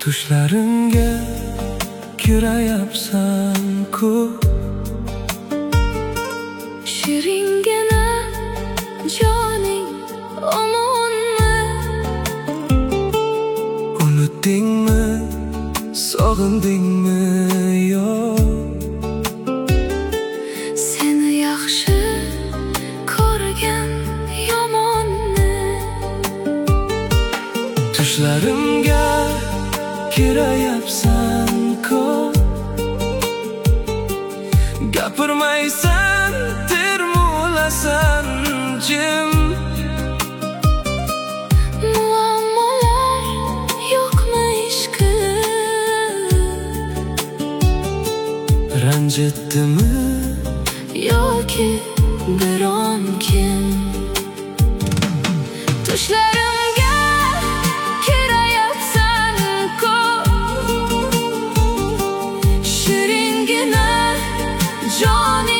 Tushlarimga kirayapsan-ku, shiringina joning omonmi? Unutdingmi, sog'indingmi yo'q? Seni yaxshi ko'rgan yomonni. Tushlarimga kirayapsan-ku, gapirmaysan, termulasan jim. Muammolar yo'qmi ishqim? Ranjitdimi Yoki biron kim? Tushlarimga kirayapsan-ku, shiringina joning